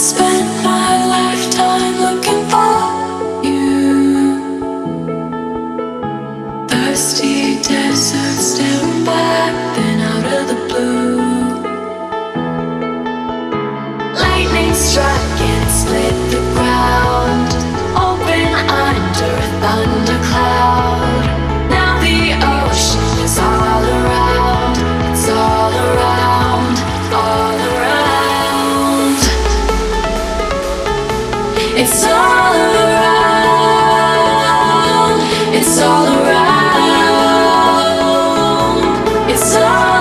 spent my lifetime looking for you. Thirsty desert staring back, then out of the blue. Lightning struck and split the ground, open under a thundercloud. Now the ocean is all around, it's all around, all around. It's all around, it's all around, it's all around.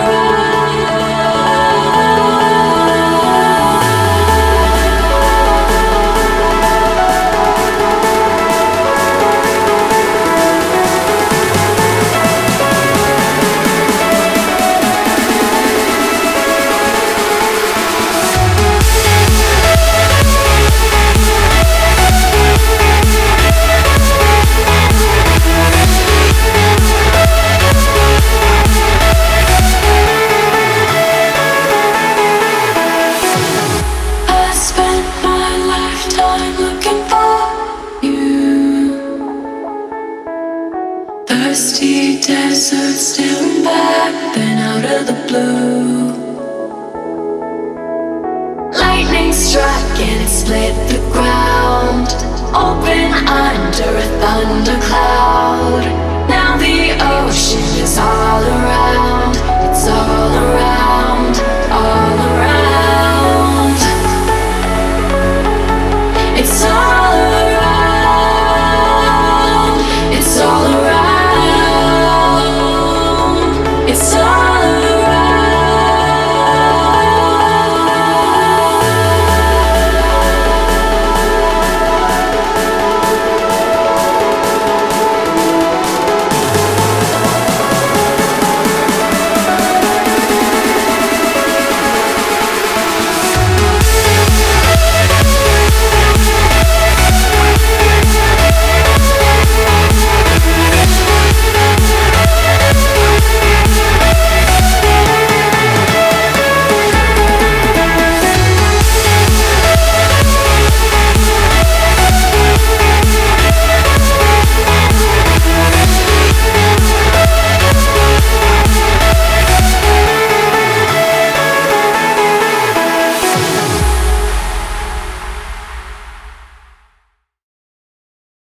Thirsty desert staring back, then out of the blue. Lightning struck and it split the ground, open under a thundercloud.